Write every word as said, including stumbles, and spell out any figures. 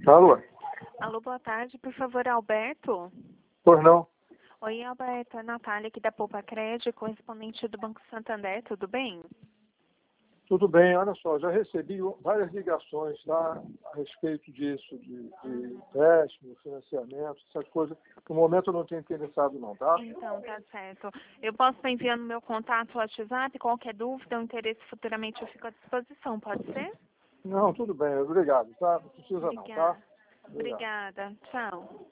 Alô? Alô, boa tarde. Por favor, Alberto? Pois não? Oi, Alberto. É a Natália aqui da Poupa Crédito, correspondente do Banco Santander. Tudo bem? Tudo bem, olha só, já recebi várias ligações tá, a respeito disso, de, de empréstimo, financiamento, essas coisas. No momento eu não tenho interessado não, tá? Então, tá certo. Eu posso estar enviando meu contato no WhatsApp, qualquer dúvida ou interesse futuramente eu fico à disposição, pode ser? Não, tudo bem, obrigado, tá? Não precisa não, tá? Obrigada. Obrigado. Obrigada. Tchau.